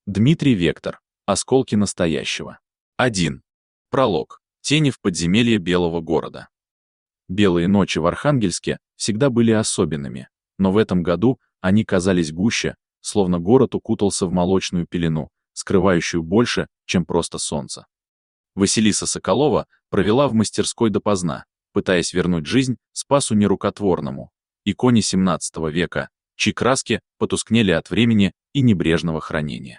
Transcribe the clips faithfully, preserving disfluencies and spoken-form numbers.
Дмитрий Вектор. Осколки настоящего. один. Пролог. Тени в подземелье Белого города. Белые ночи в Архангельске всегда были особенными, но в этом году они казались гуще, словно город укутался в молочную пелену, скрывающую больше, чем просто солнце. Василиса Соколова провела в мастерской допоздна, пытаясь вернуть жизнь Спасу Нерукотворному, иконе семнадцатого века, чьи краски потускнели от времени и небрежного хранения.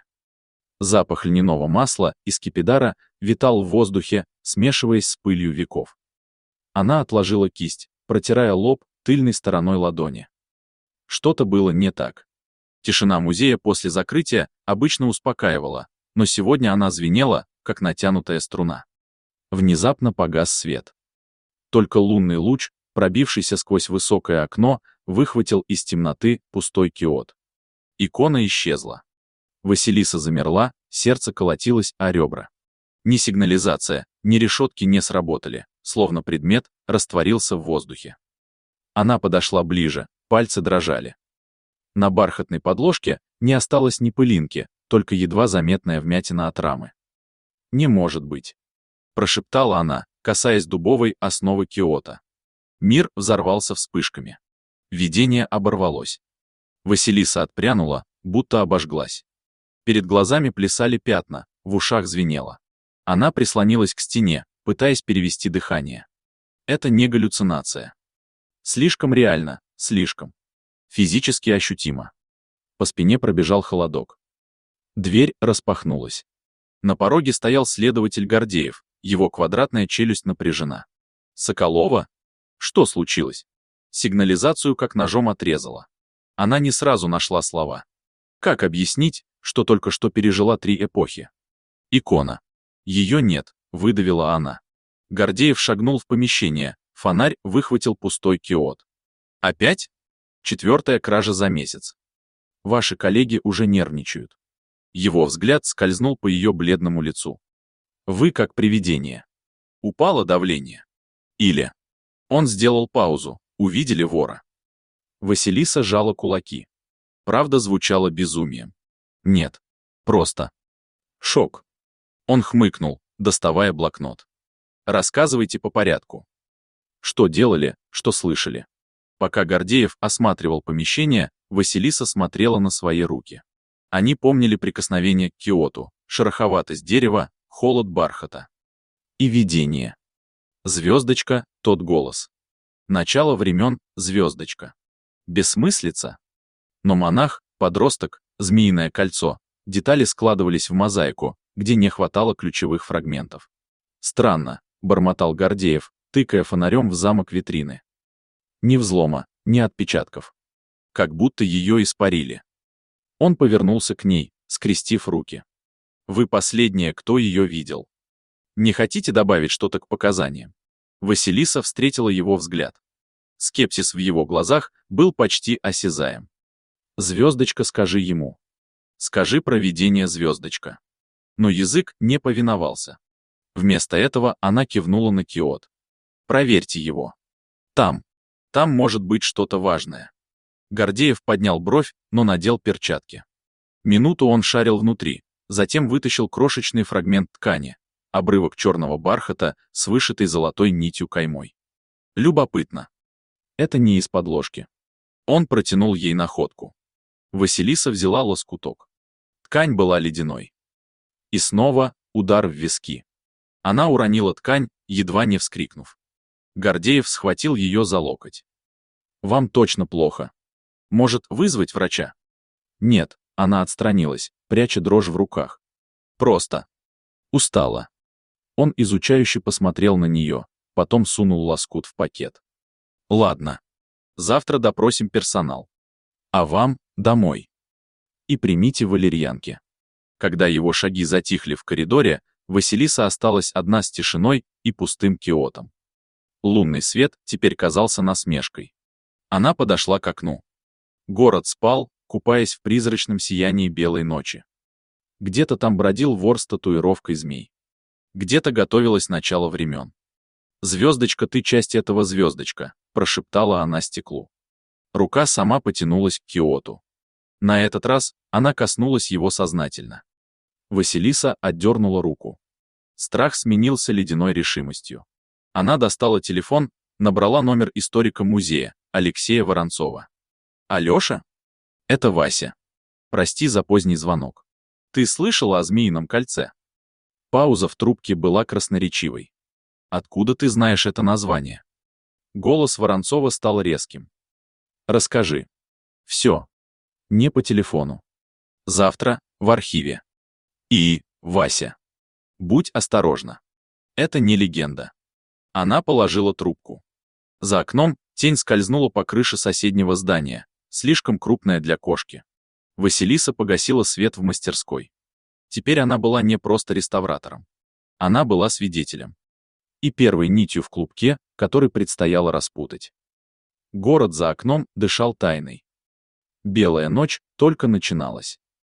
Запах льняного масла и скипидара витал в воздухе, смешиваясь с пылью веков. Она отложила кисть, протирая лоб тыльной стороной ладони. Что-то было не так. Тишина музея после закрытия обычно успокаивала, но сегодня она звенела, как натянутая струна. Внезапно погас свет. Только лунный луч, пробившийся сквозь высокое окно, выхватил из темноты пустой киот. Икона исчезла. Василиса замерла, сердце колотилось о ребра. Ни сигнализация, ни решетки не сработали, словно предмет растворился в воздухе. Она подошла ближе, пальцы дрожали. На бархатной подложке не осталось ни пылинки, только едва заметная вмятина от рамы. «Не может быть», — прошептала она, касаясь дубовой основы киота. Мир взорвался вспышками. Видение оборвалось. Василиса отпрянула, будто обожглась. Перед глазами плясали пятна, в ушах звенело. Она прислонилась к стене, пытаясь перевести дыхание. Это не галлюцинация. Слишком реально, слишком. Физически ощутимо. По спине пробежал холодок. Дверь распахнулась. На пороге стоял следователь Гордеев, его квадратная челюсть напряжена. «Соколова? Что случилось?» Сигнализацию как ножом отрезала. Она не сразу нашла слова. Как объяснить, что только что пережила три эпохи? Икона. Ее нет, выдавила она. Гордеев шагнул в помещение, фонарь выхватил пустой киот. Опять? Четвертая кража за месяц. Ваши коллеги уже нервничают. Его взгляд скользнул по ее бледному лицу. Вы как привидение. Упало давление? Или... Он сделал паузу, увидели вора. Василиса сжала кулаки. Правда звучала безумием. Нет. Просто. Шок. Он хмыкнул, доставая блокнот. Рассказывайте по порядку. Что делали, что слышали? Пока Гордеев осматривал помещение, Василиса смотрела на свои руки. Они помнили прикосновение к киоту, шероховатость дерева, холод бархата. И видение. Звездочка, тот голос. Начало времен, звездочка. Бессмыслица? Но монах, подросток, змеиное кольцо, детали складывались в мозаику, где не хватало ключевых фрагментов. Странно, бормотал Гордеев, тыкая фонарем в замок витрины. Ни взлома, ни отпечатков. Как будто ее испарили. Он повернулся к ней, скрестив руки. Вы последняя, кто ее видел. Не хотите добавить что-то к показаниям? Василиса встретила его взгляд. Скепсис в его глазах был почти осязаем. Звездочка, скажи ему. Скажи про видение, звездочка. Но язык не повиновался. Вместо этого она кивнула на киот. Проверьте его. Там. Там может быть что-то важное. Гордеев поднял бровь, но надел перчатки. Минуту он шарил внутри, затем вытащил крошечный фрагмент ткани, обрывок черного бархата с вышитой золотой нитью каймой. Любопытно. Это не из подложки. Он протянул ей находку. Василиса взяла лоскуток. Ткань была ледяной. И снова удар в виски. Она уронила ткань, едва не вскрикнув. Гордеев схватил ее за локоть. «Вам точно плохо. Может, вызвать врача?» «Нет», она отстранилась, пряча дрожь в руках. «Просто. Устала». Он изучающе посмотрел на нее, потом сунул лоскут в пакет. «Ладно. Завтра допросим персонал. А вам — домой. И примите валерьянки». Когда его шаги затихли в коридоре, Василиса осталась одна с тишиной и пустым киотом. Лунный свет теперь казался насмешкой. Она подошла к окну. Город спал, купаясь в призрачном сиянии белой ночи. Где-то там бродил вор с татуировкой змей. Где-то готовилось начало времен. «Звездочка, ты часть этого, звездочка», — прошептала она стеклу. Рука сама потянулась к киоту. На этот раз она коснулась его сознательно. Василиса отдернула руку. Страх сменился ледяной решимостью. Она достала телефон, набрала номер историка музея, Алексея Воронцова. «Алёша? Это Вася. Прости за поздний звонок. Ты слышала о Змеином кольце?» Пауза в трубке была красноречивой. «Откуда ты знаешь это название?» Голос Воронцова стал резким. «Расскажи. Все. Не по телефону. Завтра в архиве. И, Вася, будь осторожна. Это не легенда». Она положила трубку. За окном тень скользнула по крыше соседнего здания, слишком крупная для кошки. Василиса погасила свет в мастерской. Теперь она была не просто реставратором. Она была свидетелем. И первой нитью в клубке, который предстояло распутать. Город за окном дышал тайной. Белая ночь только начиналась.